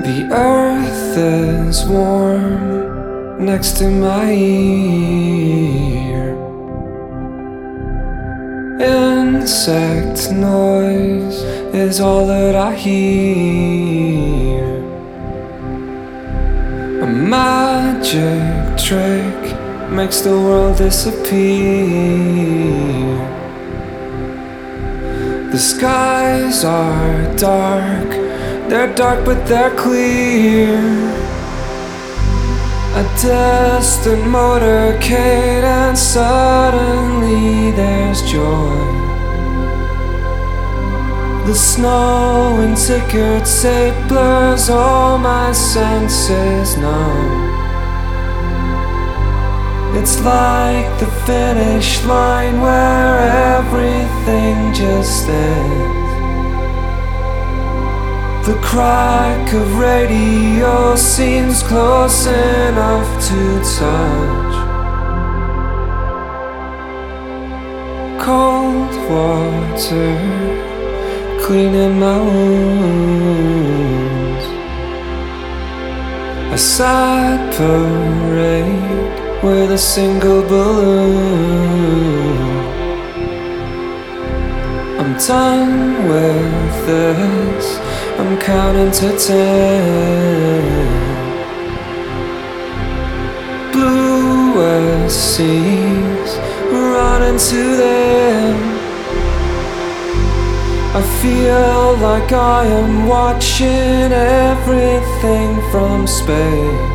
The earth is warm next to my ear. Insect noise is all that I hear. A magic trick makes the world disappear. The skies are dark, they're dark but they're clear. A distant motorcade and suddenly there's joy. The snow in tickets, it blurs all my senses numb. It's like the finish line where everything just ends. The crack of radio seems close enough to touch. Cold water cleaning my wounds. A sad parade with a single balloon. I'm done with this, I'm counting to 10. Bluest seas, running to them. I feel like I am watching everything from space.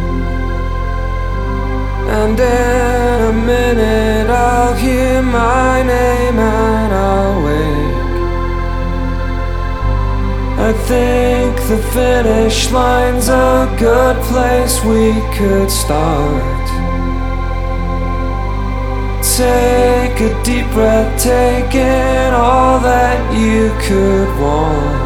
And in a minute I'll hear my name and I'll wake. I think the finish line's a good place we could start. Take a deep breath, take in all that you could want.